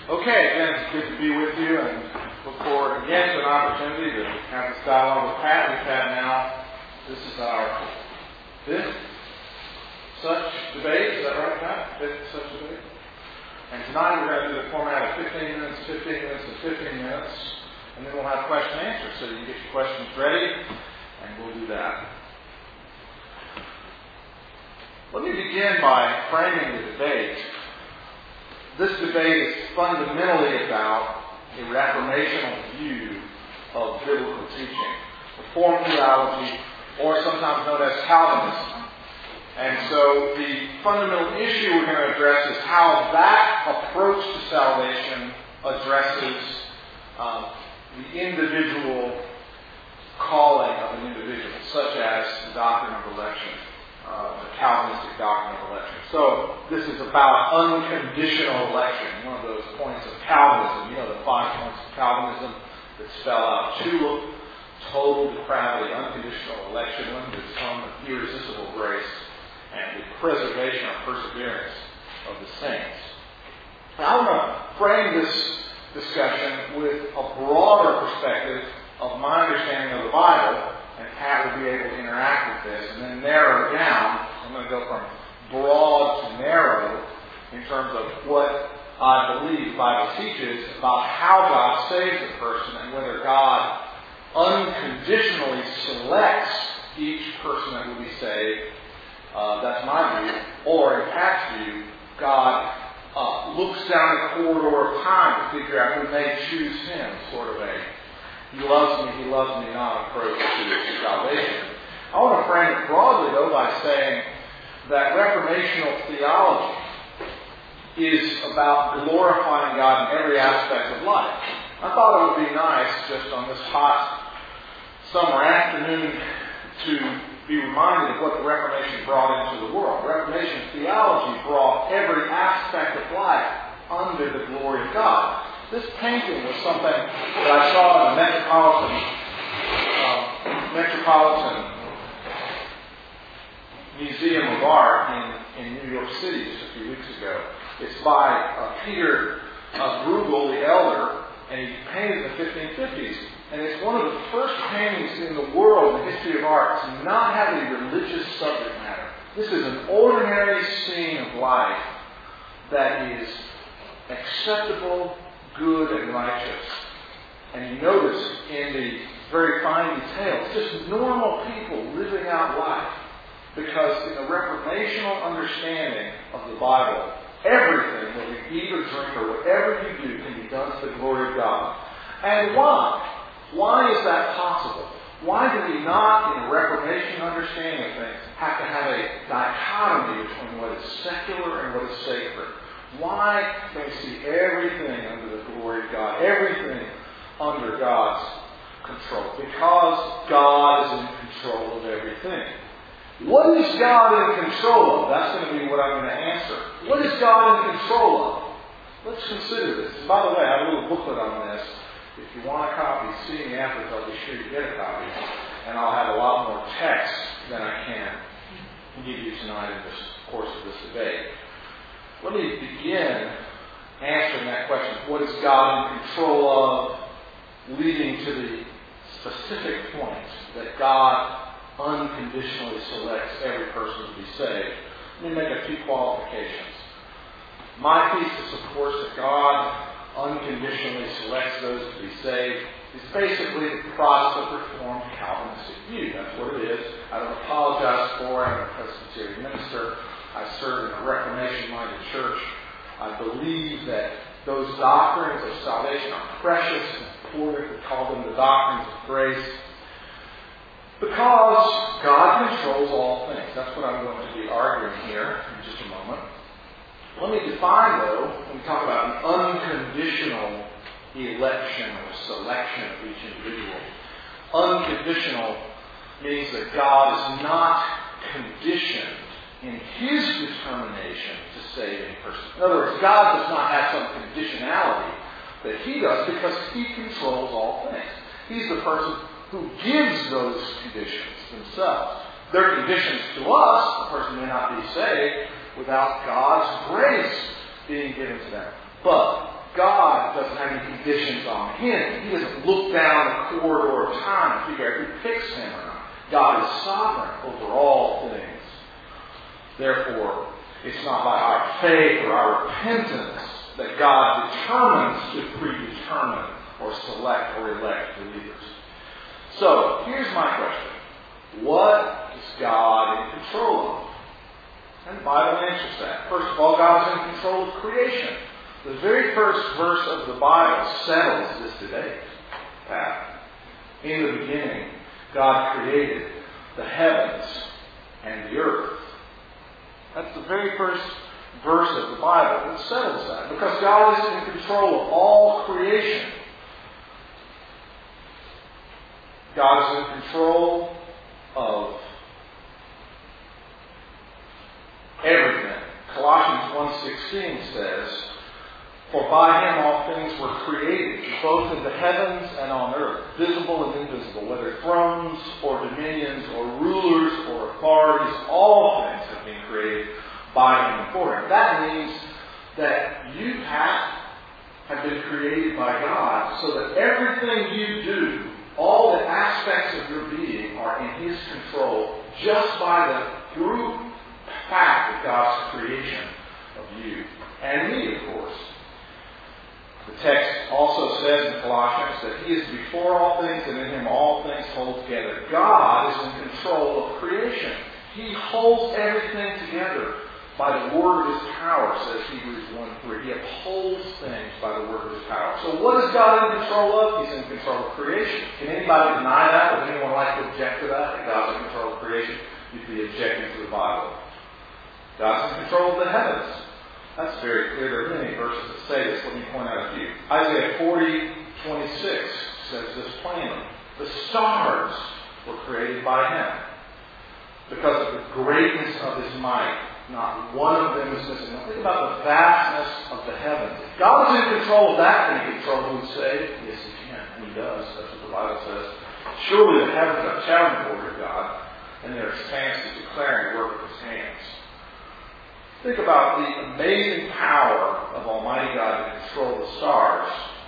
Okay, again, it's good to be with you and look forward again to an opportunity to have this dialogue with Pat. We've had now, this is our fifth such debate. Is that right, Pat? Fifth such debate? And tonight we're going to do the format of 15 minutes, 15 minutes, and 15 minutes. And then we'll have question and answer so you can get your questions ready, and we'll do that. Let me begin by framing the debate. This debate is fundamentally about a reformational view of biblical teaching, Reformed theology, or sometimes known as Calvinism. And so the fundamental issue we're going to address is how that approach to salvation addresses the individual calling of an individual, such as the doctrine of election. The Calvinistic doctrine of election. So this is about unconditional election. One of those points of Calvinism, the 5 points of Calvinism that spell out tulip, total depravity, unconditional election, limited son, irresistible grace, and the preservation or perseverance of the saints. Now, I want to frame this discussion with a broader perspective of my understanding of the Bible. And Pat will be able to interact with this and then narrow down. I'm going to go from broad to narrow in terms of what I believe the Bible teaches about how God saves a person and whether God unconditionally selects each person that will be saved. That's my view. Or in Pat's view, God looks down the corridor of time to figure out who may choose him, sort of a he loves me not approach to salvation. I want to frame it broadly, though, by saying that reformational theology is about glorifying God in every aspect of life. I thought it would be nice, just on this hot summer afternoon, to be reminded of what the Reformation brought into the world. Reformation theology brought every aspect of life under the glory of God. This painting was something that I saw in the Metropolitan Museum of Art in New York City just a few weeks ago. It's by Peter Bruegel the Elder, and he painted in the 1550s. And it's one of the first paintings in the world in the history of art to not have a religious subject matter. This is an ordinary scene of life that is acceptable, good, and righteous. And you notice in the very fine details, just normal people living out life. Because in the reformational understanding of the Bible, everything that you eat or drink or whatever you do can be done to the glory of God. And why? Why is that possible? Why do we not, in a Reformation understanding of things, have to have a dichotomy between what is secular and what is sacred? Why can we see everything under the glory of God, everything under God's control? Because God is in control of everything. What is God in control of? That's going to be what I'm going to answer. What is God in control of? Let's consider this. And by the way, I have a little booklet on this. If you want a copy, see me afterwards. I'll be sure you get a copy. And I'll have a lot more text than I can give you tonight in the course of this debate. Let me begin answering that question. What is God in control of? Leading to the specific point that God unconditionally selects every person to be saved. Let me make a few qualifications. My thesis, of course, that God unconditionally selects those to be saved is basically the Protestant Reformed Calvinistic view. That's what it is. I don't apologize for it. I'm a Presbyterian minister. I serve in a Reformation-minded church. I believe that those doctrines of salvation are precious and important. We call them the doctrines of grace. Because God controls all things. That's what I'm going to be arguing here in just a moment. Let me define, though, when we talk about an unconditional election or selection of each individual. Unconditional means that God is not conditioned in His determination to save any person. In other words, God does not have some conditionality that He does because He controls all things. He's the person who gives those conditions themselves. They're conditions to us. The person may not be saved without God's grace being given to them. But God doesn't have any conditions on Him. He doesn't look down the corridor of time and figure out if He picks Him or not. God is sovereign over all things. Therefore, it's not by our faith or our repentance that God determines to predetermine or select or elect believers. So, here's my question. What is God in control of? And the Bible answers that. First of all, God is in control of creation. The very first verse of the Bible settles this debate. In the beginning, God created the heavens and the earth. That's the very first verse of the Bible that settles that. Because God is in control of all creation. God is in control of everything. Colossians 1:16 says, "For by Him all things were created, both in the heavens and on earth, visible and invisible, whether thrones or dominions or rulers or authorities, all things have been created by Him and for Him." That means that you have been created by God, so that everything you do, all the aspects of your being are in His control just by the brute fact of God's creation of you and me, of course. The text also says in Colossians that He is before all things and in Him all things hold together. God is in control of creation. He holds everything together by the word of His power, says Hebrews 1:3. He upholds things by the word of His power. So what is God in control of? He's in control of creation. Can anybody deny that? Would anyone like to object to that God's in control of creation? You'd be objecting to the Bible. God's in control of the heavens. That's very clear. There are many verses that say this. Let me point out a few. Isaiah 40:26 says this plainly. The stars were created by Him. Because of the greatness of His might, not one of them is missing. Now think about the vastness of the heavens. If God is in control of that, can He control who's saved? Yes, He can. And He does. That's what the Bible says. Surely the heavens are shouting the word of God, and their expanse is declaring the work of His hands. Think about the amazing power of Almighty God to control the stars.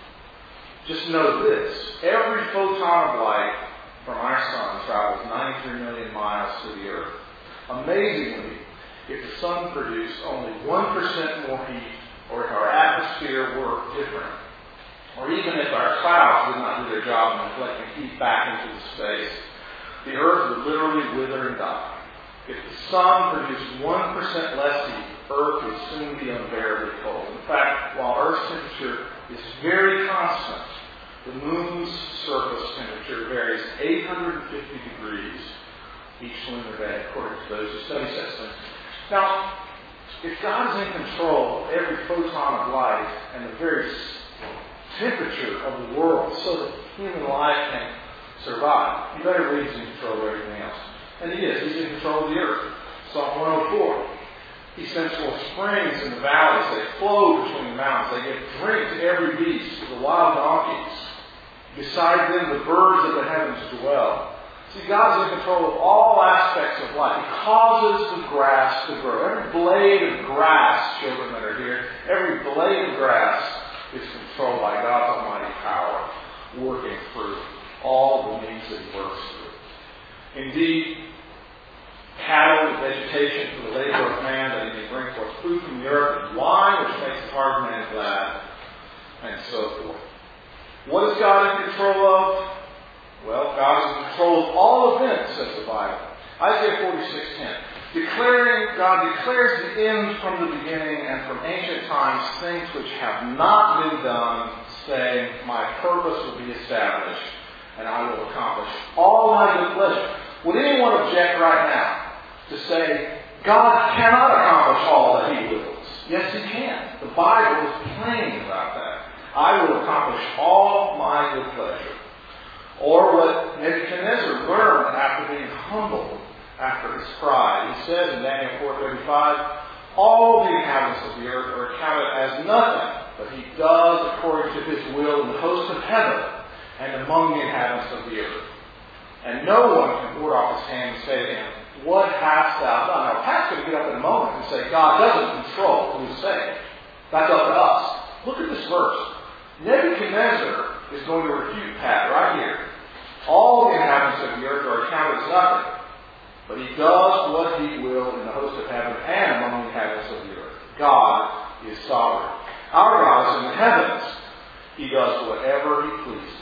Just know this. Every photon of light from our sun travels 93 million miles to the earth. Amazingly, if the sun produced only 1% more heat, or if our atmosphere were different, or even if our clouds did not do their job in reflecting heat back into the space, the earth would literally wither and die. If the sun produced 1% less heat, Earth would soon be unbearably cold. In fact, while Earth's temperature is very constant, the moon's surface temperature varies 850 degrees each lunar day, according to those who study such things. Now, if God is in control of every photon of light and the very temperature of the world so that human life can survive, you better believe He's in control of everything else. And He is. He's in control of the earth. Psalm 104. He sends forth springs in the valleys. They flow between the mountains. They give drink to every beast, to the wild donkeys. Beside them, the birds of the heavens dwell. See, God is in control of all aspects of life. He causes the grass to grow. Every blade of grass, children that are here, every blade of grass is controlled by God's almighty power, working through all the means that He works through. Indeed, cattle, vegetation for the labor of man, that He may bring forth food from the earth, and wine which makes the heart of man glad, and so forth. What is God in control of? Well, God is in control of all events, says the Bible. Isaiah 46:10. God declares the end from the beginning, and from ancient times things which have not been done, saying, My purpose will be established, and I will accomplish all my good pleasure. Would anyone object right now to say, God cannot accomplish all that He wills? Yes, He can. The Bible is plain about that. I will accomplish all my good pleasure. Or what Nebuchadnezzar learned after being humbled after his pride. He says in Daniel 4:35, all the inhabitants of the earth are accounted as nothing, but He does according to His will in the host of heaven and among the inhabitants of the earth. And no one can ward off his hand and say to Him, What hast thou done? Now, Pat's going to get up in a moment and say, God doesn't control who's saved. That's up to us. Look at this verse. Nebuchadnezzar is going to refute Pat right here. All the inhabitants of the earth are accounted as nothing. But he does what he will in the host of heaven and among the inhabitants of the earth. God is sovereign. Our God is in the heavens. He does whatever he pleases.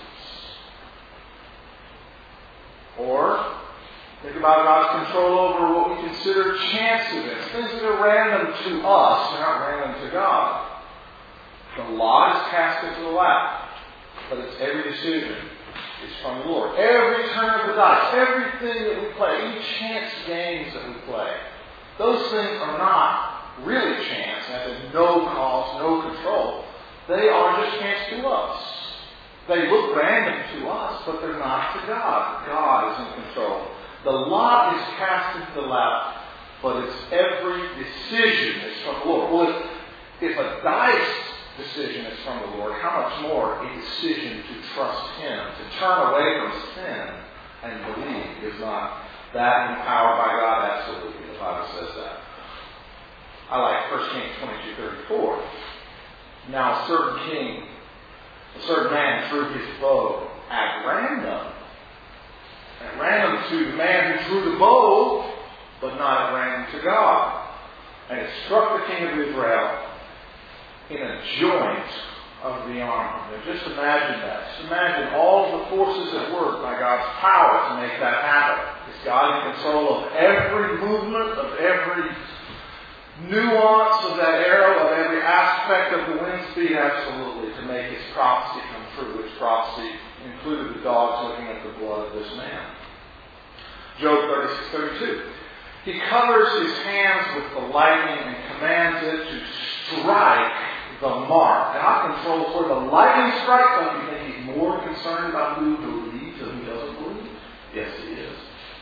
Or, think about God's control over what we consider chance events. Things that are random to us, they're not random to God. The lot is cast into the lap. But it's every decision is from the Lord. Every turn of the dice, everything that we play, any chance games that we play, those things are not really chance, as in no cause, no control. They are just chance to us. They look random to us, but they're not to God. God is in control. The lot is cast into the lap, but it's every decision is from the Lord. Well, if a dice decision is from the Lord, how much more a decision to trust Him, to turn away from sin and believe. Is not that empowered by God? Absolutely. The Bible says that. I like 1 Kings 22:34. Now a certain man threw his bow at random. At random to the man who threw the bow, but not at random to God. And it struck the king of Israel in a joint of the arm. Now just imagine that. Just imagine all the forces at work by God's power to make that happen. Is God in control of every movement, of every nuance of that arrow, of every aspect of the wind speed? Absolutely. To make his prophecy come true. Which prophecy included the dogs looking at the blood of this man. Job 36:32. He covers his hands with the lightning and commands it to strike the mark. God controls where the lightning strikes. Don't you think He's more concerned about who believes than who doesn't believe? Yes, He is.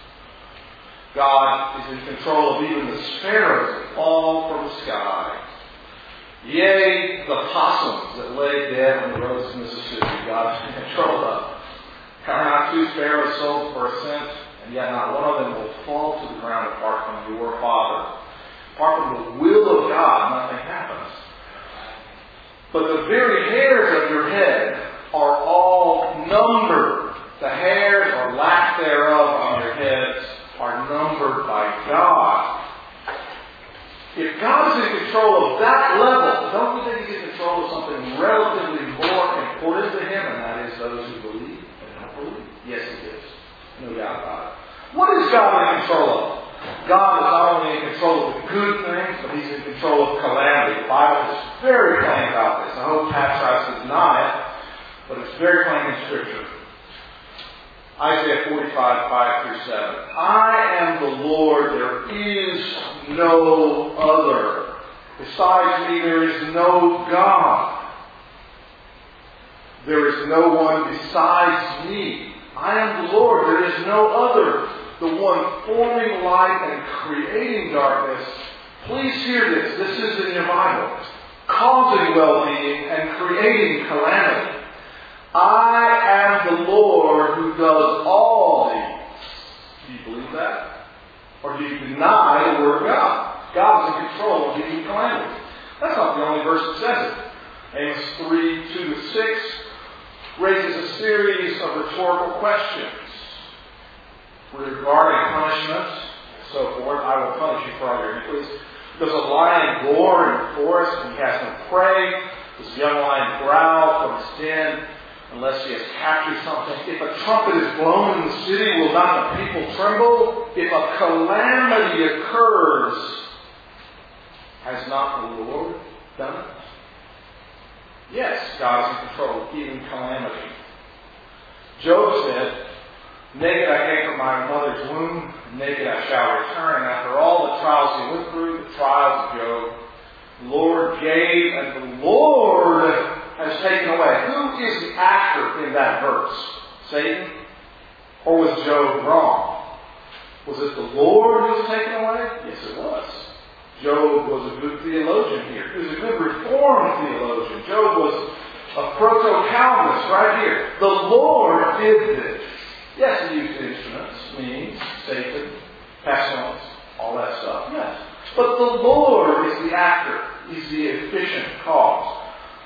God is in control of even the sparrows that fall from the sky. Yea, the possums that lay dead on the roads of Mississippi, God is in control of. Are not two sparrows sold for a cent, and yet not one of them will fall to the ground apart from your Father. Apart from the will of God, nothing happens. But the very hairs of your head are all numbered. The hairs or lack thereof on your heads are numbered by God. If God is in control of that level, don't you think He's in control of something relatively more important to Him, and that is those who believe and don't believe? Yes, He is. No doubt about it. What is God in control of? God is not only in control of the good things, but He's in control of calamity. The Bible is very plain about this. I hope Pat tries to deny it, but it's very plain in Scripture. Isaiah 45:5-7. I am the Lord, there is no other. Besides me, there is no God. There is no one besides me. I am the Lord, there is no other. The one forming light and creating darkness. Please hear this. This is in your Bible. Causing well-being and creating calamity. I am the Lord who does all these. Do you believe that? Or do you deny the Word of God? God is in control of giving calamity. That's not the only verse that says it. Amos 3:2-6 raises a series of rhetorical questions regarding punishment and so forth. I will punish you for all your iniquities. Does a lion roar in the forest and he has no prey? Does a young lion growl from his den unless he has captured something? If a trumpet is blown in the city, will not the people tremble? If a calamity occurs, has not the Lord done it? Yes, God is in control of even calamity. Job said, naked I came from my mother's womb, naked I shall return. And after all the trials he went through, the trials of Job, the Lord gave and the Lord has taken away. Who is the actor in that verse? Satan? Or was Job wrong? Was it the Lord who was taken away? Yes, it was. Job was a good theologian here. He was a good Reformed theologian. Job was a proto-Calvinist right here. The Lord did this. Yes, he used instruments, means, Satan, pestilence, all that stuff. Yes. But the Lord is the actor. He's the efficient cause.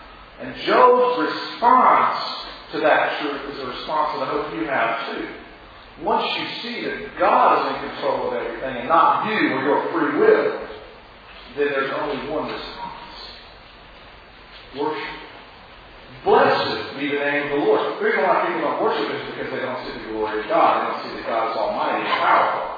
And Job's response to that truth is a response that I hope you have too. Once you see that God is in control of everything and not you or your free will, then there's only one response. Worship. Blessed be the name of the Lord. The reason why people don't worship is because they don't see the glory of God. They don't see that God is almighty and powerful.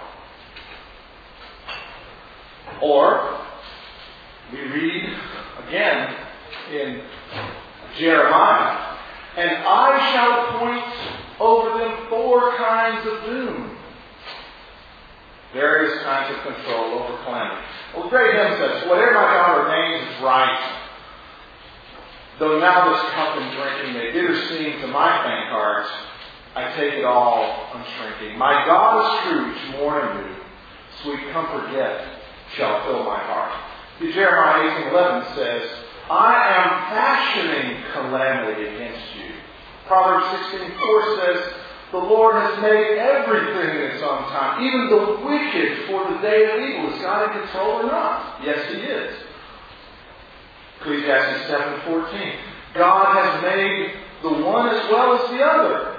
Or, we read again in Jeremiah, and I shall appoint over them 4 kinds of doom. Various kinds of control over calamity. Well, the great hymn says, whatever my God ordains is right. Though now this cup and drinking may bitter seem to my faint heart, I take it all unshrinking. My God is true each morning new, sweet comfort yet shall fill my heart. Jeremiah 18:11 says, I am fashioning calamity against you. Proverbs 16:4 says, the Lord has made everything in its own time, even the wicked for the day of evil. Is God in control or not? Yes, He is. Ecclesiastes 7:14. God has made the one as well as the other.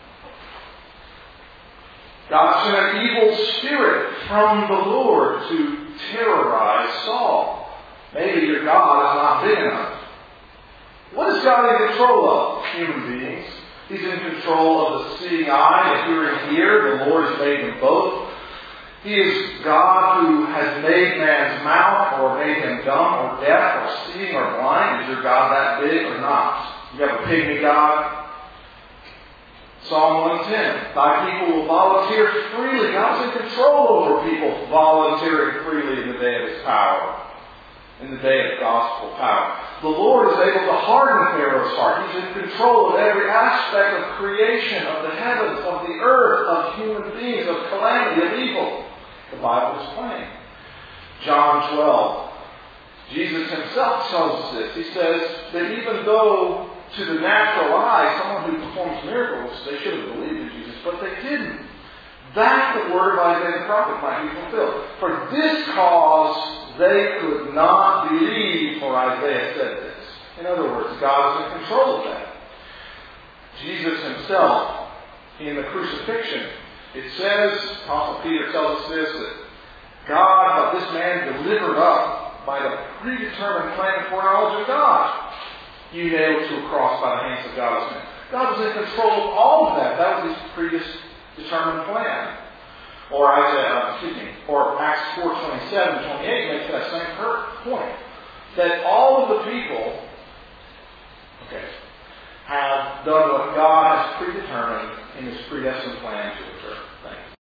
God sent an evil spirit from the Lord to terrorize Saul. Maybe your God is not big enough. What is God in control of? Human beings. He's in control of the seeing eye and hearing ear. The Lord has made them both. He is God who has made man's mouth or made him dumb or deaf or seeing or blind. Is your God that big or not? You have a pygmy God? Psalm 110. Thy people will volunteer freely. God's in control over people volunteering freely in the day of His power. In the day of gospel power. The Lord is able to harden Pharaoh's heart. He's in control of every aspect of creation, of the heavens, of the earth, of human beings, of calamity, of evil. The Bible is plain. John 12. Jesus Himself tells us this. He says that even though to the natural eye, someone who performs miracles, they should have believed in Jesus, but they didn't. That the word of Isaiah the prophet might be fulfilled. For this cause they could not believe, for Isaiah said this. In other words, God is in control of that. Jesus Himself, in the crucifixion, it says, Apostle Peter tells us this, that God, but this man delivered up by the predetermined plan and foreknowledge of God, you nailed to a cross by the hands of God's men. God was in control of all of that. That was His predetermined plan. Or Acts 4:27-28 makes that same point. That all of the people have done what God has predetermined in His predestined plan to